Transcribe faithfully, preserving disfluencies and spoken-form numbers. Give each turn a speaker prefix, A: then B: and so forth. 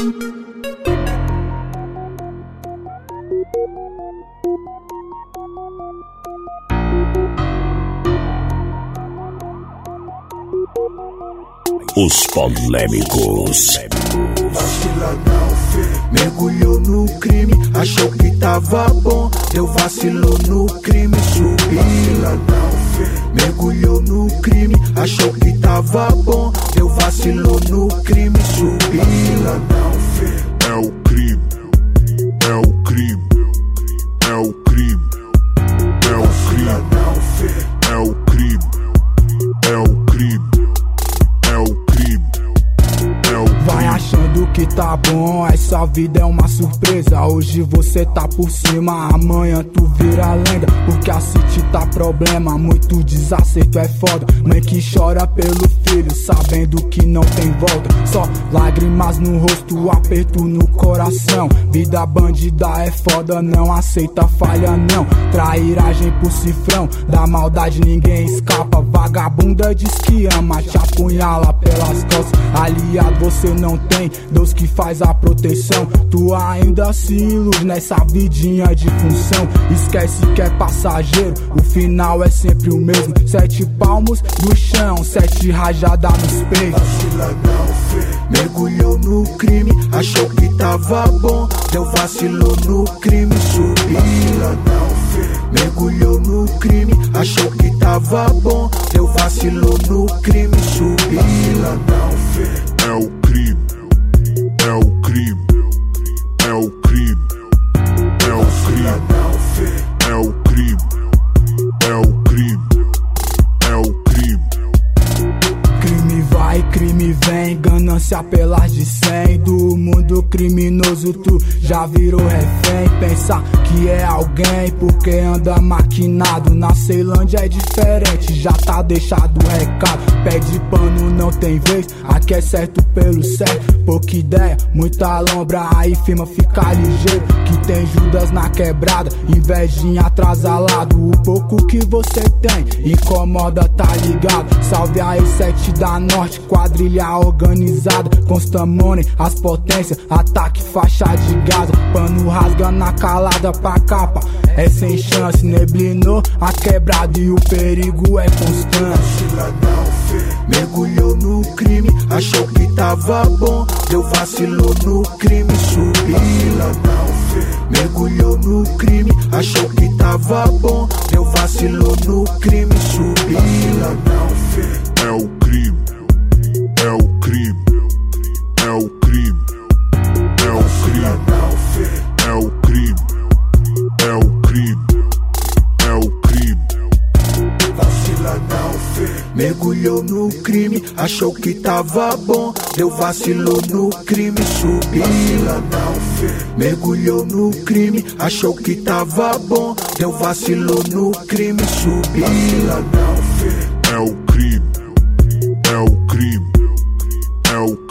A: Os polêmicos.
B: Vacila não, fê. Mergulhou no crime, achou que tava bom. Deu vacilo no crime, subila não, fê. Mergulhou no crime, achou que tava bom. Deu vacilo no crime, subila não, fê.
C: É o crime, é o crime, é o crime, é o crime,
B: não, fê.
C: é o crime, é o crime.
D: Vai achando que tá bom, essa vida é uma surpresa. Hoje você tá por cima, amanhã tu vira lenda. Porque a City tá problema, muito desacerto é foda. Mãe que chora pelo filho, sabendo que não tem volta. Só lágrimas no rosto, aperto no coração. Vida bandida é foda, não aceita falha não. Trairagem por cifrão, da maldade ninguém escapa. Vagabunda diz que ama, te apunhala pelas costas. Aliado você não tem, Deus que faz a proteção. Tu ainda se ilude nessa vidinha de função. Esquece que é passageiro, o final é sempre o mesmo. Sete palmos no chão, sete rajadas nos peitos.
B: Vacila não, fê. Mergulhou no crime, achou que tava bom. Deu vacilo no crime, subila não, fê. Mergulhou no crime, achou que tava bom. Deu vacilo no crime, subila não, fê.
C: É o crime, é o crime, é o crime, é o crime,
B: não, fê.
C: é o crime, é o crime, é o crime.
D: Crime vai, crime vem, ganância pelas de cem. Do mundo criminoso tu já virou refém. Pensa que é alguém porque anda maquinado. Na Ceilândia é diferente, já tá deixado o recado. Pede pano, não tem vez, aqui é certo pelo certo. Pouca ideia, muita lombra, aí firma, fica ligeiro. Que tem Judas na quebrada, invejinha atrasalado. O pouco que você tem, incomoda, tá ligado. Salve aí sete da norte, quadrilha organizada. Constamone, as potências, ataque, faixa de Gaza. Pano rasga na calada pra capa, é sem chance. Neblinou a quebrada e o perigo é constante.
B: Vacila não, fê. Mergulhou no crime, achou que tava bom. Deu vacilo no crime, subila não, fê. Mergulhou no crime, achou que tava bom. Deu vacilo no crime, subila não, fê.
C: É o crime, é o crime, é o crime, é o crime,
B: não, fê.
C: é o crime, é o crime, é o crime.
B: Vacila não, fê. Mergulhou no crime, achou que tava bom. Deu vacilo no crime, subila não, fê. Mergulhou no crime, achou que tava bom. Deu vacilo no crime, subila não, fê.
C: É o crime, é o crime, é o crime.